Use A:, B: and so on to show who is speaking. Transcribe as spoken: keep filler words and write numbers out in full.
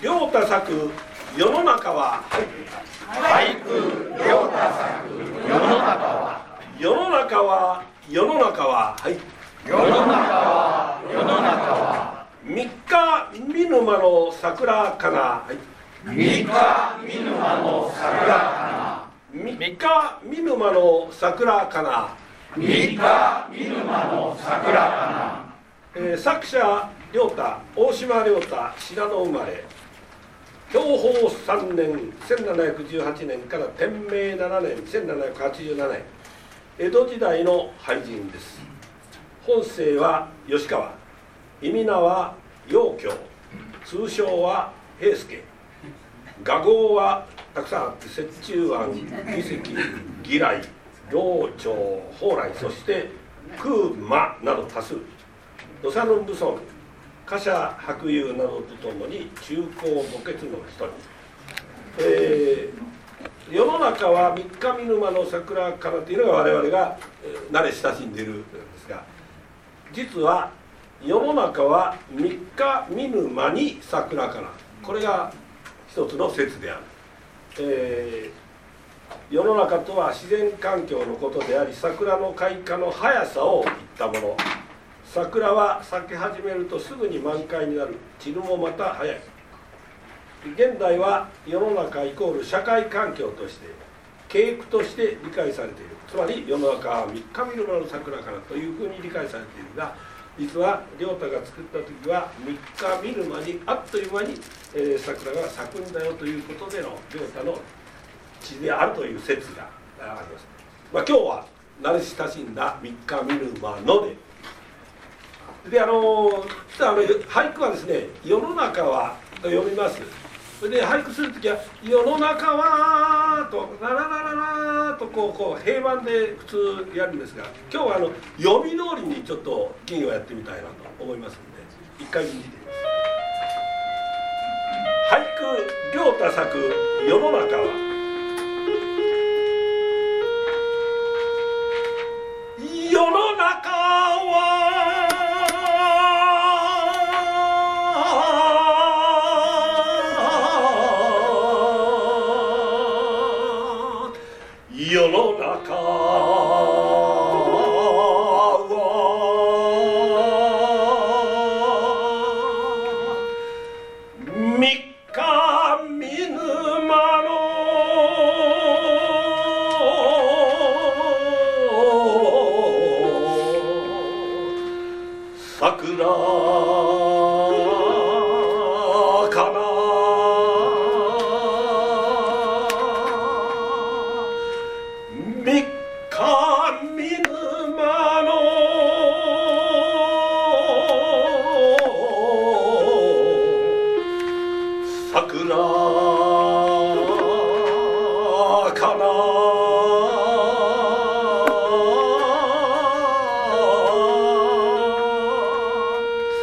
A: 良太作世の中は、
B: 俳句良太作世の中は
A: 世の中は世の中は、はい、
B: 世の中は世の中は
A: 三日見沼の桜かな、はい、
B: 三日見沼の桜か
A: な三日見沼の桜かな
B: 三日見沼の桜かな、
A: えー、作者良太、大島良太、信濃生まれ、享保さんねんせんななひゃくじゅうはちねんから天明ななねんせんななひゃくはちじゅうななねん、江戸時代の俳人です。本姓は吉川、意味名は陽京、通称は平助。雅号はたくさんあって、折衷庵、義石、義来、老長、蓬莱、そして空馬など多数。土佐の武尊、貨車白遊などとともに中高墓穴の一人、えー、世の中は三日見沼の桜かなというのが我々が、えー、慣れ親しんでいるんですが、実は世の中は三日見沼に桜かな、これが一つの説である。えー、世の中とは自然環境のことであり、桜の開花の速さを言ったもの。桜は咲き始めるとすぐに満開になる。散るもまた早い。現代は世の中イコール社会環境として景区として理解されている。つまり世の中は三日見沼の桜かなというふうに理解されているが、実は良太が作った時は三日見沼にあっという間に、えー、桜が咲くんだよということでの良太の地であるという説があります。まあ、今日は慣れ親しんだ三日見沼のでで、あの実はあの俳句はですね、世の中はと読みます。それで俳句するときは世の中はとラララララとこうこう平板で普通やるんですが、今日はあの読み通りにちょっと金をやってみたいなと思いますので、一回見てみます。俳句良太作世の中は、世の中は世の中は三日見沼の桜かな。三日見沼の桜かな。